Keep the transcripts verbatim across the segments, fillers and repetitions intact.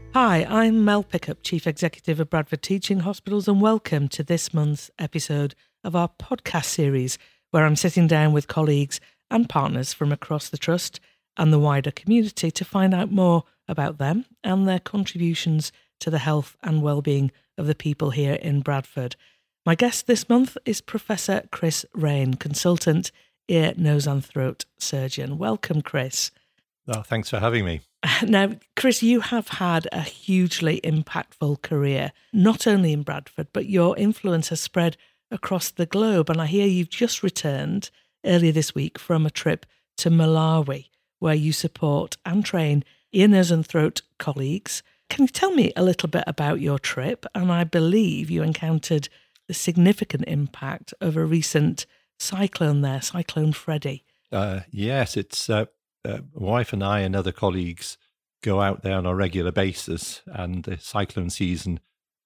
Hi, I'm Mel Pickup, Chief Executive of Bradford Teaching Hospitals, and welcome to this month's episode of our podcast series, where I'm sitting down with colleagues and partners from across the Trust and the wider community to find out more about them and their contributions to the health and well-being of the people here in Bradford. My guest this month is Professor Chris Raine, Consultant Ear, Nose and Throat Surgeon. Welcome, Chris. Oh, thanks for having me. Now, Chris, you have had a hugely impactful career, not only in Bradford, but your influence has spread across the globe. And I hear you've just returned earlier this week from a trip to Malawi, where you support and train ear, nose and throat colleagues. Can you tell me a little bit about your trip? And I believe you encountered the significant impact of a recent cyclone there, Cyclone Freddy. Uh, yes, it's uh, uh, my wife and I and other colleagues go out there on a regular basis, and the cyclone season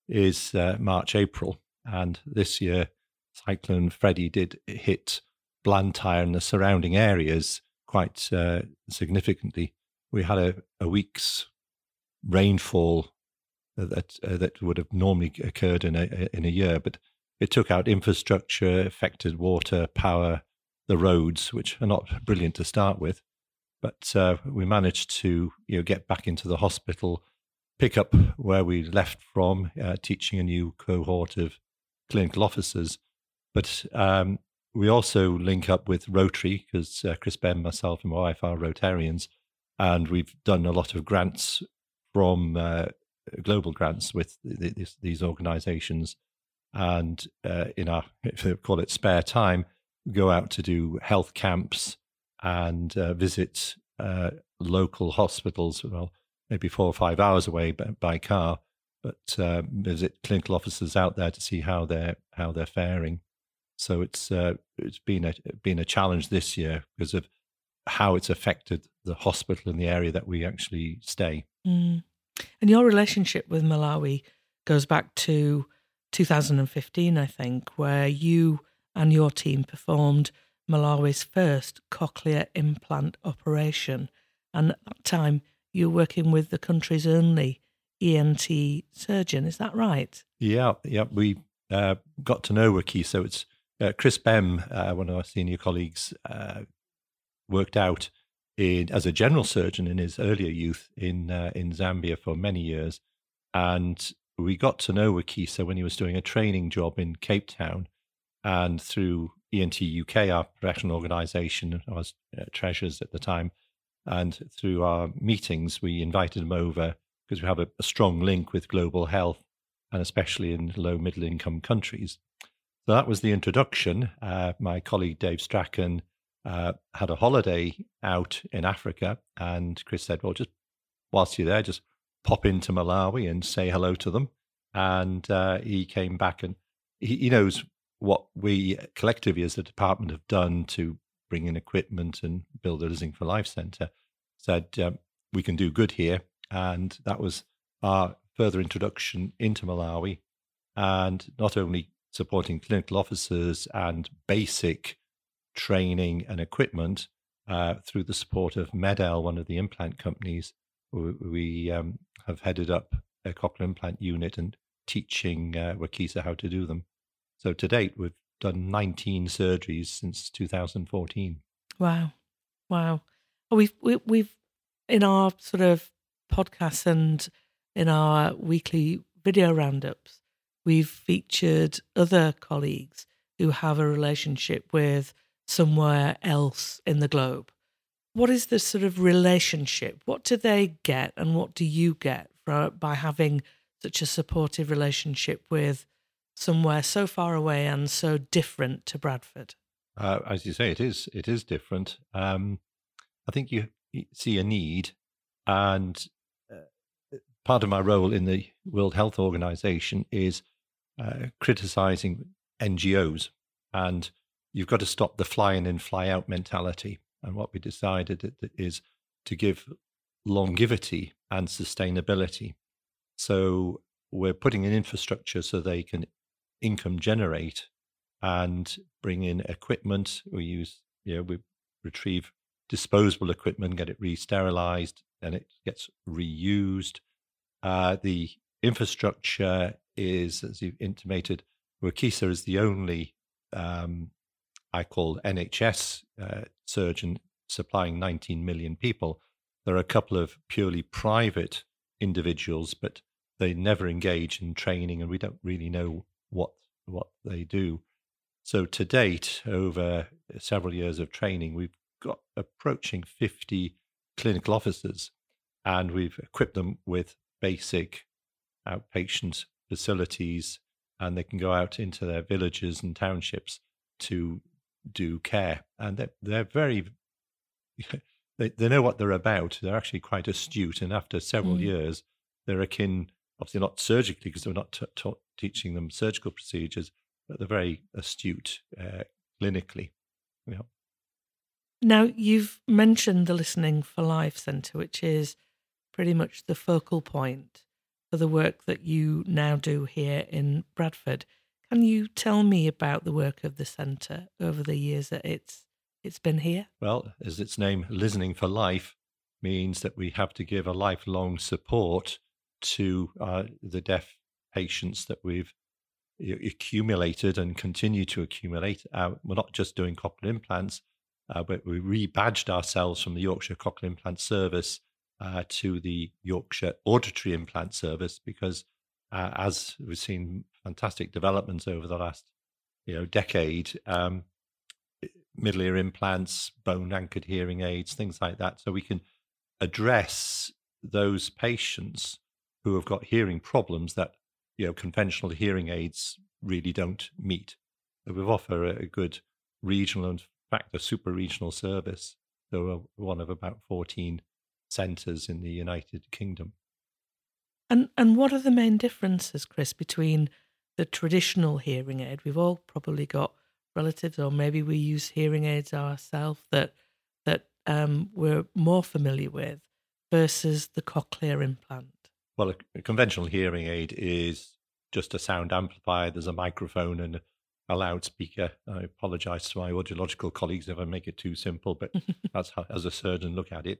is uh, March, April. And this year, Cyclone Freddy did hit Blantyre and the surrounding areas quite uh, significantly. We had a, a week's rainfall that uh, that would have normally occurred in a in a year, but it took out infrastructure, affected water, power, the roads, which are not brilliant to start with. But uh, we managed to you know get back into the hospital, pick up where we left from, uh, teaching a new cohort of clinical officers. But um, we also link up with Rotary, because uh, Chris Bem, myself and my wife are Rotarians, and we've done a lot of grants from uh, global grants with th- th- these organizations. And uh, in our, if they call it spare time, we go out to do health camps and uh, visit uh, local hospitals, well, maybe four or five hours away by, by car, but uh, visit clinical officers out there to see how they're how they're faring. So it's uh, it's been a been a challenge this year because of how it's affected the hospital in the area that we actually stay. Mm. And your relationship with Malawi goes back to two thousand fifteen, I think, where you and your team performed Malawi's first cochlear implant operation. And at that time, you were working with the country's only E N T surgeon. Is that right? Yeah, yeah. We uh, got to know Wiki. So it's uh, Chris Bem, uh, one of our senior colleagues, uh, worked out in, as a general surgeon in his earlier youth in uh, in Zambia for many years. And we got to know Wakisa when he was doing a training job in Cape Town. And through E N T U K, our professional organization, I was uh, treasurers at the time, and through our meetings, we invited him over because we have a, a strong link with global health, and especially in low middle income countries. So that was the introduction. Uh, my colleague Dave Strachan uh, had a holiday out in Africa, and Chris said, well, just whilst you're there, just pop into Malawi and say hello to them. And uh, he came back, and he, he knows what we collectively as a department have done to bring in equipment and build a Listening for Life Centre, said um, we can do good here. And that was our further introduction into Malawi, and not only supporting clinical officers and basic training and equipment uh, through the support of Medel, one of the implant companies. We, we um, have headed up a cochlear implant unit and teaching uh, Wakisa how to do them. So to date, we've done nineteen surgeries since two thousand fourteen. Wow. Wow. Well, we've, we, we've, in our sort of podcasts and in our weekly video roundups, we've featured other colleagues who have a relationship with somewhere else in the globe. What is the sort of relationship? What do they get and what do you get for, by having such a supportive relationship with somewhere so far away and so different to Bradford? Uh, as you say, it is it is different. Um, I think you, you see a need, and uh, part of my role in the World Health Organization is uh, criticizing N G Os, and you've got to stop the fly in and fly out mentality. And what we decided is to give longevity and sustainability. So we're putting in infrastructure so they can income generate and bring in equipment. We use, you know, we retrieve disposable equipment, get it re-sterilized, and it gets reused. Uh, the infrastructure is, as you intimated, Workisa is the only, um, I call N H S uh, surgeon supplying nineteen million people. There are a couple of purely private individuals, but they never engage in training, and we don't really know what what they do. So to date, over several years of training, we've got approaching fifty clinical officers, and we've equipped them with basic outpatient facilities, and they can go out into their villages and townships to do care. And they're, they're very, they, they know what they're about. They're actually quite astute. And after several Mm. years, they're akin, obviously not surgically, because we're not t- t- teaching them surgical procedures, but they're very astute uh, clinically. Yeah. Now, you've mentioned the Listening for Life Centre, which is pretty much the focal point for the work that you now do here in Bradford. Can you tell me about the work of the centre over the years that it's it's been here? Well, as its name, Listening for Life, means that we have to give a lifelong support to uh, the deaf patients that we've accumulated and continue to accumulate. Uh, we're not just doing cochlear implants, uh, but we rebadged ourselves from the Yorkshire Cochlear Implant Service uh, to the Yorkshire Auditory Implant Service, because uh, as we've seen fantastic developments over the last you know decade, um, middle ear implants, bone anchored hearing aids, things like that, so we can address those patients who have got hearing problems that you know conventional hearing aids really don't meet. So we offer a, a good regional, and in fact a super regional service. So we're one of about fourteen centres in the United Kingdom. And and what are the main differences, Chris, between the traditional hearing aid? We've all probably got relatives, or maybe we use hearing aids ourselves that that um, we're more familiar with, versus the cochlear implant. Well, a, a conventional hearing aid is just a sound amplifier. There's a microphone and a loudspeaker. I apologise to my audiological colleagues if I make it too simple, but that's how, as a surgeon, look at it.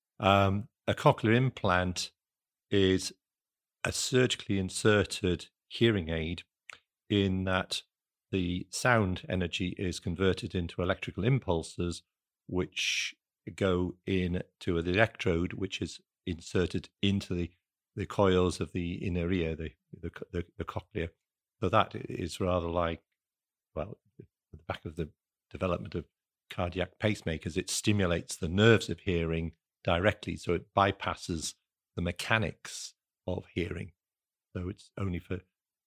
Um, a cochlear implant is a surgically inserted hearing aid, in that the sound energy is converted into electrical impulses, which go into the electrode, which is inserted into the, the coils of the inner ear, the, the, the, the cochlea. So that is rather like, well, at the back of the development of cardiac pacemakers, it stimulates the nerves of hearing directly, so it bypasses the mechanics of hearing. So it's only for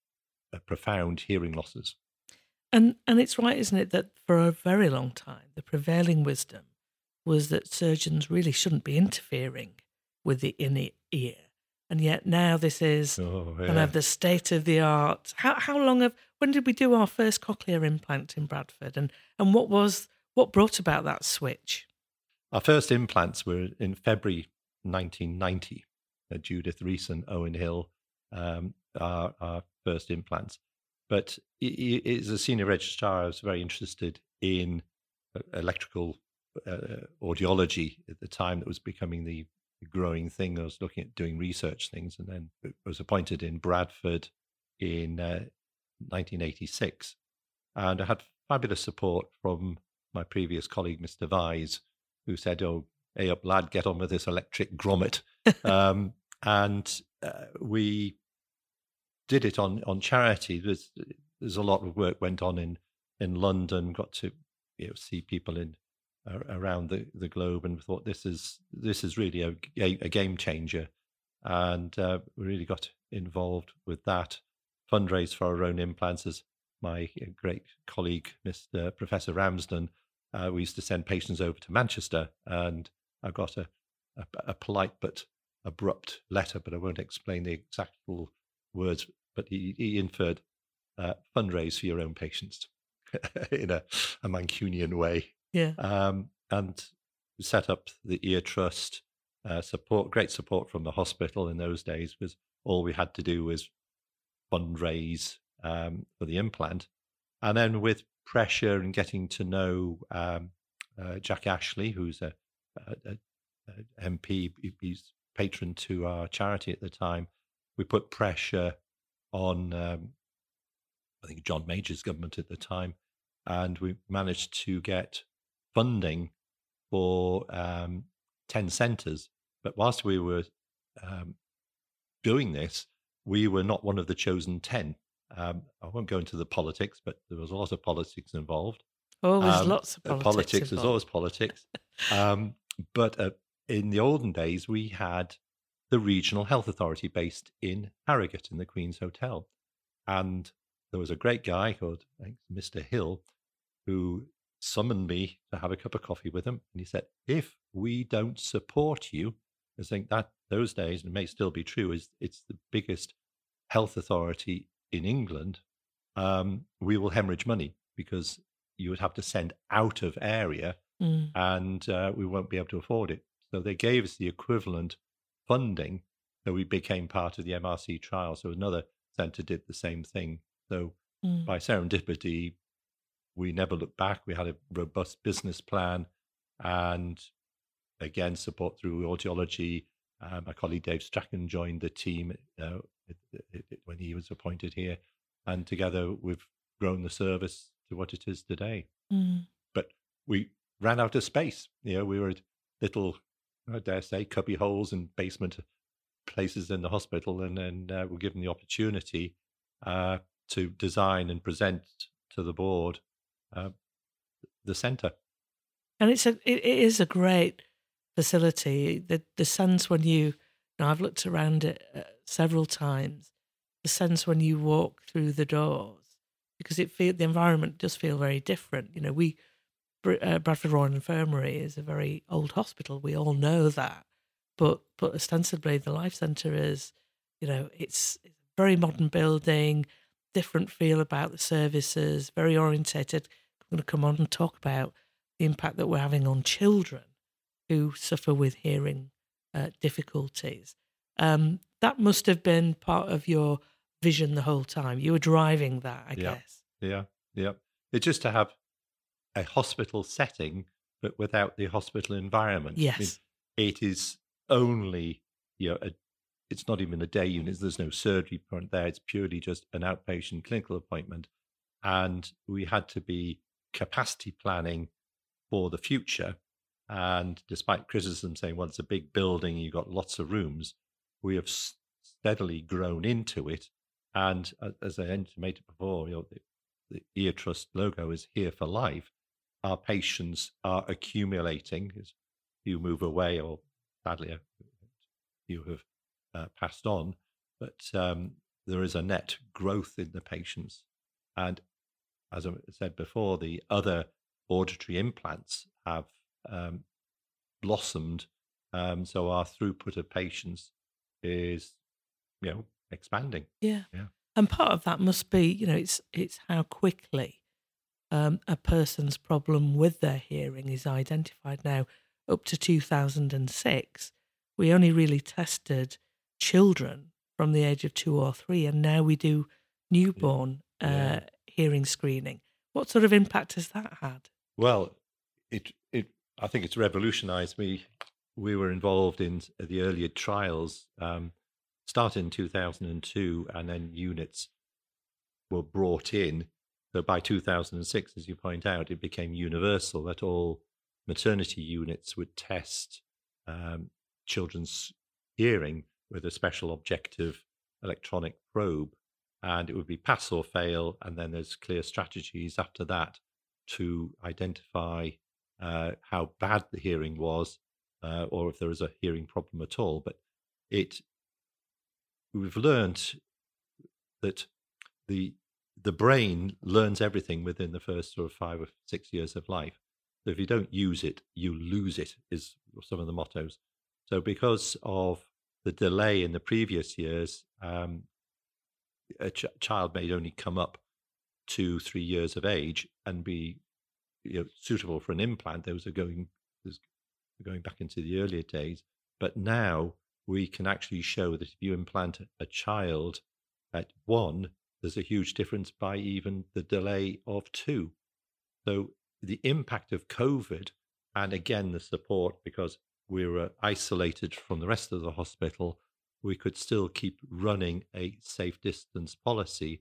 uh, profound hearing losses. And and it's right, isn't it, that for a very long time the prevailing wisdom was that surgeons really shouldn't be interfering with the inner ear, and yet now this is Oh, yeah. kind of the state of the art. How how long have when did we do our first cochlear implant in Bradford, and and what was what brought about that switch? Our first implants were in February nineteen ninety. Uh, Judith Rees and Owen Hill, um, our, our first implants. But he, he, as a senior registrar, I was very interested in electrical uh, audiology at the time. That was becoming the growing thing. I was looking at doing research things, and then I was appointed in Bradford in uh, nineteen eighty-six. And I had fabulous support from my previous colleague, Mister Vise, who said, "Oh, hey up, lad, get on with this electric grommet." um, and uh, we did it on, on charity. There's there's a lot of work went on in, in London. Got to you know see people in uh, around the, the globe, and thought this is this is really a, a game changer. And uh, we really got involved with that. Fundraise for our own implants, as my great colleague, Mister Professor Ramsden. Uh, we used to send patients over to Manchester, and I got a, a, a polite but abrupt letter, but I won't explain the exact words, but he, he inferred uh, fundraise for your own patients in a, a Mancunian way. Yeah. Um, and set up the Ear Trust, uh, support, great support from the hospital in those days, because all we had to do was fundraise um, for the implant. And then with pressure and getting to know um, uh, Jack Ashley, who's a, a, a, a M P, he's patron to our charity at the time, we put pressure on, um, I think, John Major's government at the time, and we managed to get funding for um, ten centres. But whilst we were um, doing this, we were not one of the chosen ten. Um, I won't go into the politics, but there was a lot of politics involved. Always Um, lots of uh, politics. politics, there's involved. always politics. um, but uh, in the olden days, we had the regional health authority based in Harrogate in the Queen's Hotel. And there was a great guy called, I think, Mister Hill, who summoned me to have a cup of coffee with him. And he said, if we don't support you, I think that those days, and it may still be true, is it's the biggest health authority in England, um, we will hemorrhage money because you would have to send out of area Mm. and uh, we won't be able to afford it. So they gave us the equivalent funding, so we became part of the M R C trial. So another centre did the same thing. So Mm. by serendipity, we never looked back. We had a robust business plan and, again, support through audiology. Uh, my colleague Dave Strachan joined the team uh, it, it, it, when he was appointed here. And together we've grown the service to what it is today. Mm. But we ran out of space. You know, we were little, I dare say, cubby holes and basement places in the hospital. And then uh, we're given the opportunity uh, to design and present to the board uh, the centre. And it's a it, it is a great facility. The the sense when you, you know, I've looked around it uh, several times. The sense when you walk through the doors, because it feel the environment does feel very different. You know, we uh, Bradford Royal Infirmary is a very old hospital. We all know that, but but ostensibly the Life Centre is, you know, it's, it's a very modern building, different feel about the services, very orientated. I'm going to come on and talk about the impact that we're having on children who suffer with hearing uh, difficulties. Um, that must have been part of your vision the whole time. You were driving that, I yeah, guess. Yeah, yeah. It's just to have a hospital setting, but without the hospital environment. Yes. I mean, it is only, you know, a, it's not even a day unit. There's no surgery point there. It's purely just an outpatient clinical appointment. And we had to be capacity planning for the future. And despite criticism saying, well, it's a big building, you've got lots of rooms, we have steadily grown into it. And as I intimated before, you know, the, the Ear Trust logo is here for life. Our patients are accumulating as you move away, or sadly, you have uh, passed on. But um, there is a net growth in the patients. And as I said before, the other auditory implants have um, blossomed. Um, so our throughput of patients is, you know, expanding. Yeah. Yeah. And part of that must be, you know, it's it's how quickly um, a person's problem with their hearing is identified now. Up to two thousand six, we only really tested children from the age of two or three, and now we do newborn Yeah. uh, hearing screening. What sort of impact has that had? Well, it it I think it's revolutionised. We we were involved in the earlier trials, um, started in two thousand two, and then units were brought in. So by two thousand six, as you point out, it became universal that all maternity units would test um, children's hearing with a special objective electronic probe, and it would be pass or fail. And then there's clear strategies after that to identify uh, how bad the hearing was, uh, or if there was a hearing problem at all. But it, we've learned that the the brain learns everything within the first sort of five or six years of life. So if you don't use it, you lose it, is some of the mottos. So because of the delay in the previous years, um, a ch- child may only come up to three years of age and be, you know, suitable for an implant. Those are going going back into the earlier days. But now we can actually show that if you implant a child at one, there's a huge difference by even the delay of two. So the impact of COVID, and again, the support, because we were isolated from the rest of the hospital, we could still keep running a safe distance policy,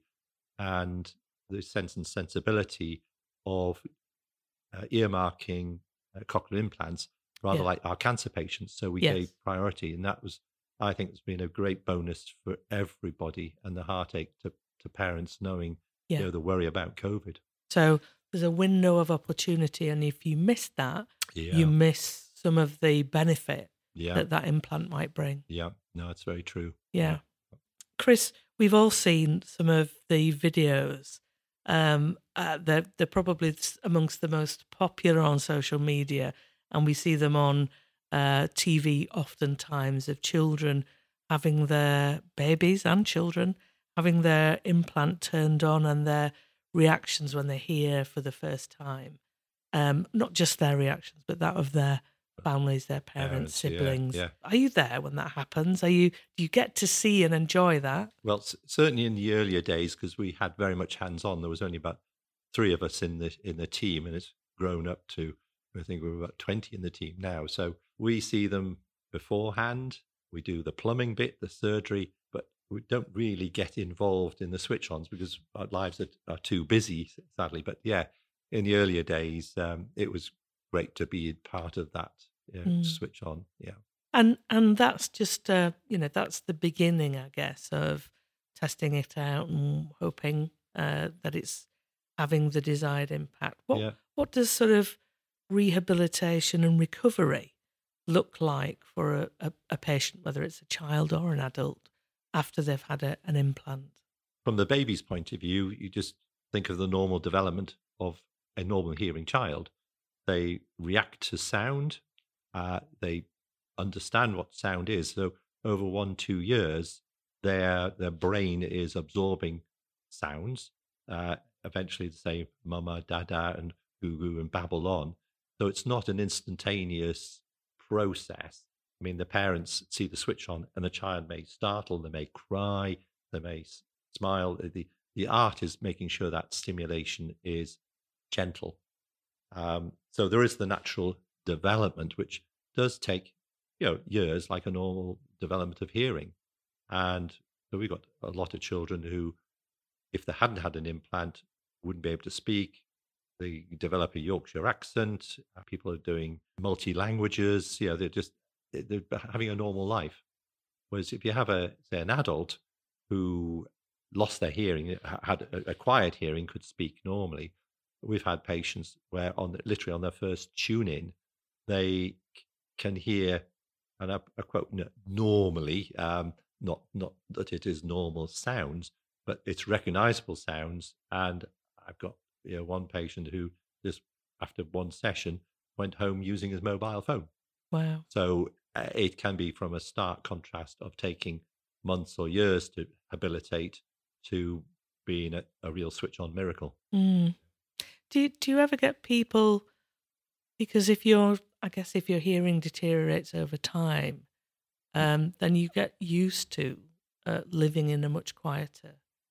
and the sense and sensibility of uh, earmarking uh, cochlear implants, rather Yeah. like our cancer patients. So we Yes. gave priority, and that was, I think, it's been a great bonus for everybody, and the heartache to, to parents knowing, Yeah. you know, the worry about COVID. So there's a window of opportunity, and if you miss that, Yeah. you miss some of the benefit Yeah. that that implant might bring. Yeah. No, it's very true. Yeah. Chris, we've all seen some of the videos. Um, uh, they're, they're probably s- amongst the most popular on social media, and we see them on uh, T V oftentimes, of children having their babies and children having their implant turned on, and their reactions when they hear for the first time. Um, not just their reactions, but that of their families, their parents, Parents, yeah, siblings. yeah. Are you there when that happens? Are you? Do you get to see and enjoy that? Well, c- certainly in the earlier days, because we had very much hands-on. There was only about three of us in the in the team, and it's grown up to, I think we're about twenty in the team now. So we see them beforehand. We do the plumbing bit, the surgery, but we don't really get involved in the switch-ons because our lives are, are too busy, sadly. But yeah, in the earlier days, um, it was great to be part of that yeah, Mm. switch on. Yeah. And and that's just uh, you know, that's the beginning, I guess, of testing it out and hoping uh, that it's having the desired impact. What Yeah. what does sort of rehabilitation and recovery look like for a, a, a patient, whether it's a child or an adult, after they've had a, an implant? From the baby's point of view, you just think of the normal development of a normal hearing child. They react to sound, uh, they understand what sound is. So over one, two years, their their brain is absorbing sounds. Uh, eventually, they say mama, dada, and goo goo and babble on. So it's not an instantaneous process. I mean, the parents see the switch on, and the child may startle, they may cry, they may s- smile. The the art is making sure that stimulation is gentle. Um, so there is the natural development, which does take, you know, years, like a normal development of hearing. And so we've got a lot of children who, if they hadn't had an implant, wouldn't be able to speak. They develop a Yorkshire accent. Uh, People are doing multi languages. You know, they're just they're having a normal life. Whereas if you have a say an adult who lost their hearing, ha- had a- acquired hearing, could speak normally. We've had patients where on the, literally on their first tune in, they c- can hear, and I, I quote "n- normally, um, not not that it is normal sounds, but it's recognizable sounds. And I've got you know one patient who just after one session went home using his mobile phone. Wow. So uh, it can be from a stark contrast of taking months or years to habilitate to being a, a real switch on miracle. Mm. Do you, do you ever get people, because if your I guess if your hearing deteriorates over time, um, then you get used to uh, living in a much quieter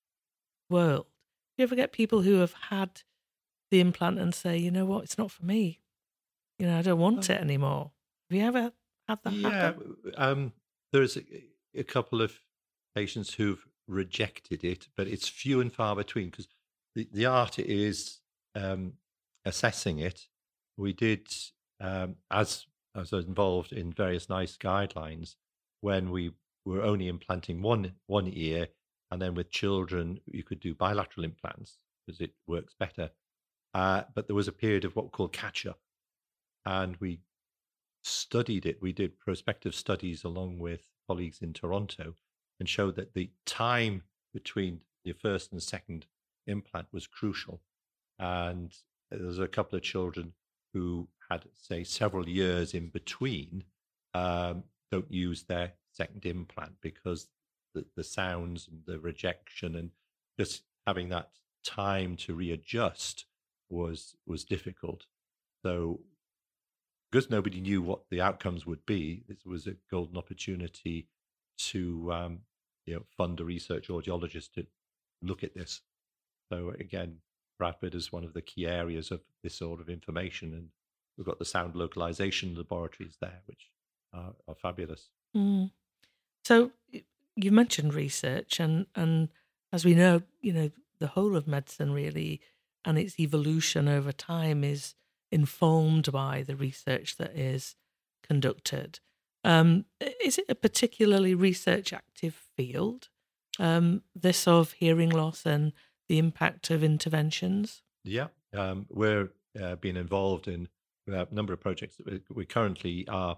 world. Do you ever get people who have had the implant and say, you know what, it's not for me. You know, I don't want it anymore. Have you ever had that Yeah, happen? um, there's a, a couple of patients who've rejected it, but it's few and far between because the, the art is um, assessing it. We did, um, as, as I was involved in various NICE guidelines, when we were only implanting one, one ear, and then with children, you could do bilateral implants because it works better. Uh, but there was a period of what we call catch up, and we studied it. We did prospective studies along with colleagues in Toronto and showed that the time between the first and second implant was crucial. And there's a couple of children who had, say, several years in between, um, don't use their second implant because the, the sounds and the rejection and just having that time to readjust was was difficult. So because nobody knew what the outcomes would be, this was a golden opportunity to um, you know fund a research audiologist to look at this. So again, Bradford is one of the key areas of this sort of information, and we've got the sound localization laboratories there, which are, are fabulous. Mm. So you mentioned research, and, and as we know, you know, the whole of medicine really and its evolution over time is informed by the research that is conducted. Um, is it a particularly research active field, um, this of hearing loss and the impact of interventions? Yeah, um, we're uh, being involved in a number of projects. We, we currently are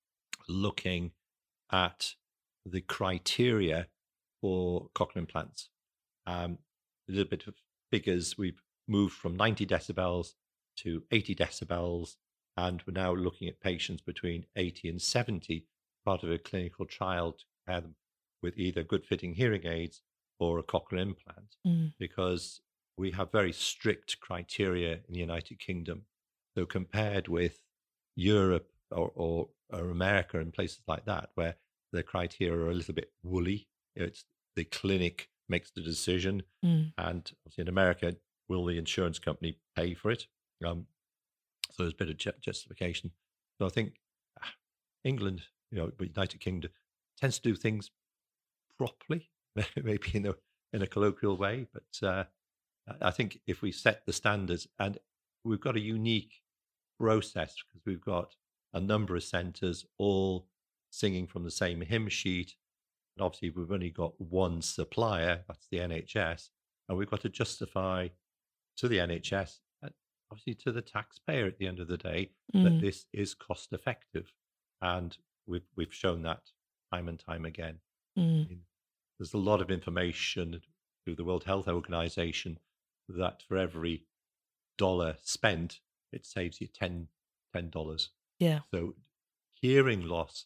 looking at the criteria for cochlear implants. Um, a little bit of figures. We've moved from ninety decibels to eighty decibels, and we're now looking at patients between eighty and seventy, part of a clinical trial to compare them with either good fitting hearing aids or a cochlear implant, Mm. because we have very strict criteria in the United Kingdom. So compared with Europe or, or, or America and places like that, where the criteria are a little bit woolly, it's the clinic makes the decision, Mm. and obviously in America, will the insurance company pay for it? Um, so there's a bit of ju- justification. So I think ah, England, you know, the United Kingdom tends to do things properly, maybe in a in a colloquial way, but uh, I think if we set the standards, and we've got a unique process because we've got a number of centres all singing from the same hymn sheet. And obviously, we've only got one supplier, that's the N H S, and we've got to justify to the N H S, and obviously to the taxpayer at the end of the day, that Mm. this is cost effective. And we've, we've shown that time and time again. Mm. I mean, there's a lot of information through the World Health Organization that for every dollar spent, it saves you ten dollars. Yeah. So hearing loss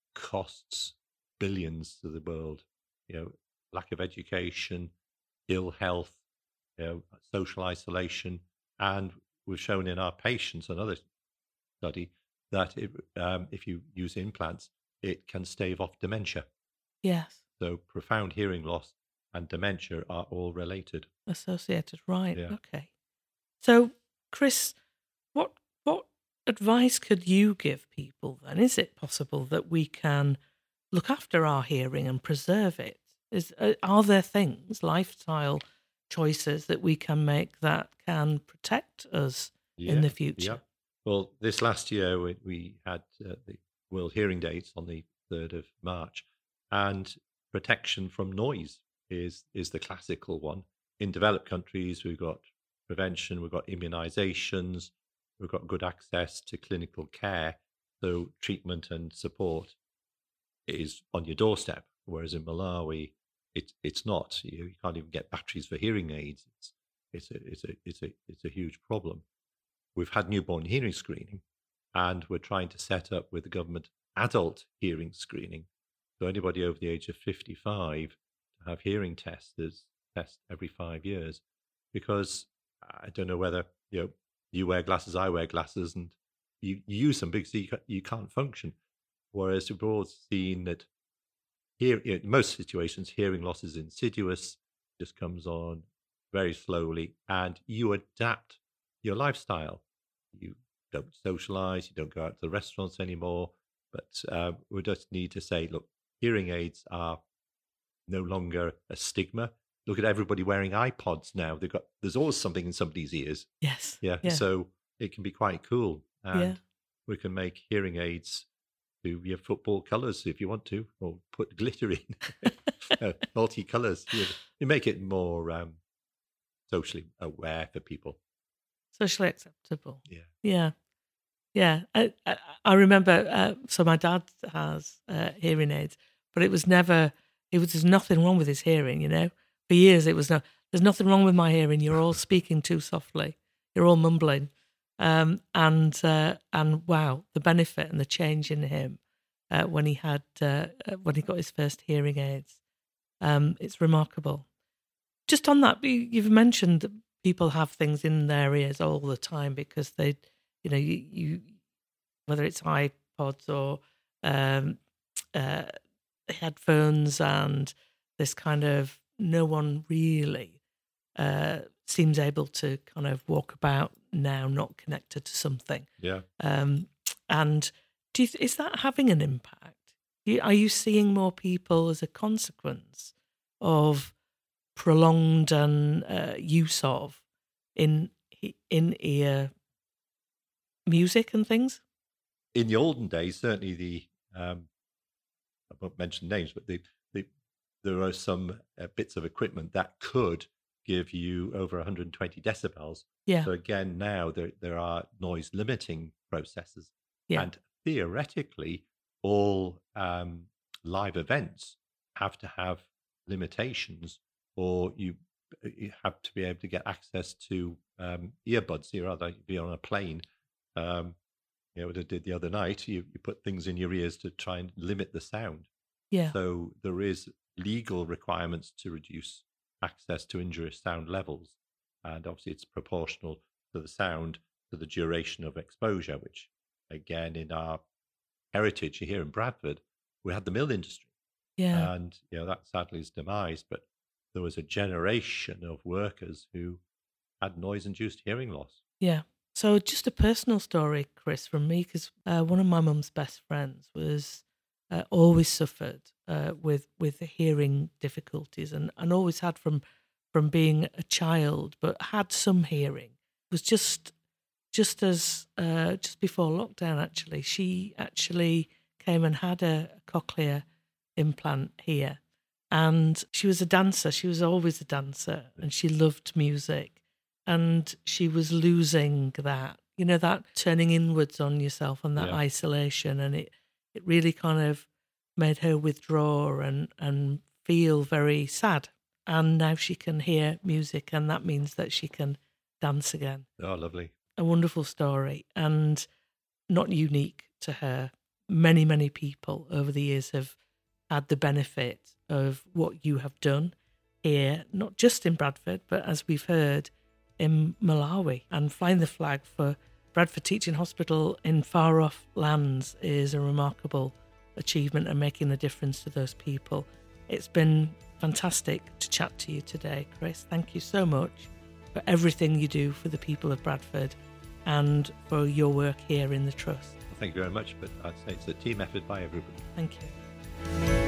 costs billions to the world. You know, lack of education, ill health, you know, social isolation, and we've shown in our patients another study that it, um, if you use implants, it can stave off dementia. Yes. So profound hearing loss and dementia are all related. Associated, right? Yeah. Okay. So, Chris, what what advice could you give people then? Is it possible that we can look after our hearing and preserve it? Is uh, are there things, lifestyle choices that we can make that can protect us Yeah. in the Yeah. future? Well, this last year we, we had uh, the World Hearing Days on the third of March, and protection from noise is is the classical one. In developed countries, we've got prevention, we've got immunizations, we've got good access to clinical care, so treatment and support is on your doorstep. Whereas in Malawi, it's it's not. You, you can't even get batteries for hearing aids. It's it's a it's a it's a it's a huge problem. We've had newborn hearing screening, and we're trying to set up with the government adult hearing screening. So anybody over the age of fifty-five to have hearing tests test every five years, because I don't know whether you know you wear glasses, I wear glasses, and you, you use them because you, you can't function. Whereas we've all seen that here, in most situations, hearing loss is insidious, just comes on very slowly, and you adapt your lifestyle. You don't socialize, you don't go out to the restaurants anymore. But uh, we just need to say, look, hearing aids are no longer a stigma. Look at everybody wearing iPods now. They've got there's always something in somebody's ears. Yes. Yeah, Yeah. so it can be quite cool, and Yeah. we can make hearing aids to your football colours if you want to, or put glitter in, uh, multi-colours. You, you make it more um, socially aware for people. Socially acceptable. Yeah. Yeah. Yeah. I, I, I remember, uh, so my dad has uh, hearing aids, but it was never, it was, there's nothing wrong with his hearing, you know? For years it was, no, there's nothing wrong with my hearing. You're all speaking too softly. You're all mumbling. Um, and, uh, and wow, the benefit and the change in him uh, when he had, uh, uh, when he got his first hearing aids. Um, it's remarkable. Just on that, you- you've mentioned that people have things in their ears all the time because they, you know, you, you whether it's iPods or um, uh, headphones, and this kind of no one really uh, seems able to kind of walk about now not connected to something. Yeah. Um, and do you th- is that having an impact? You- Are you seeing more people as a consequence of prolonged and uh, use of in in ear music and things? In the olden days, certainly the um, I won't mention names, but the, the there are some uh, bits of equipment that could give you over one hundred twenty decibels. Yeah, So again, now there there are noise limiting processors, yeah, and theoretically, all um, live events have to have limitations, or you you have to be able to get access to um, earbuds. You rather be on a plane. Um, you know, what I did the other night, you, you put things in your ears to try and limit the sound. yeah, So there is legal requirements to reduce access to injurious sound levels. And obviously it's proportional to the sound, to the duration of exposure, which again, in our heritage here in Bradford, we had the mill industry. yeah, And, you know, that sadly is demise, but there was a generation of workers who had noise-induced hearing loss. yeah. So just a personal story, Chris, from me, because uh, one of my mum's best friends was uh, always suffered uh, with with hearing difficulties, and, and always had from from being a child, but had some hearing. It was just just as uh, just before lockdown. Actually, she actually came and had a, a cochlear implant here, and she was a dancer. She was always a dancer, and she loved music. And she was losing that, you know, that turning inwards on yourself and that Yeah. isolation. And it, it really kind of made her withdraw and, and feel very sad. And now she can hear music, and that means that she can dance again. Oh, lovely. A wonderful story, and not unique to her. Many, many people over the years have had the benefit of what you have done here, not just in Bradford, but as we've heard, in Malawi. And flying the flag for Bradford Teaching Hospital in far off lands is a remarkable achievement and making a difference to those people. It's been fantastic to chat to you today, Chris. Thank you so much for everything you do for the people of Bradford and for your work here in the Trust. Well, thank you very much, but I'd say it's a team effort by everybody. Thank you.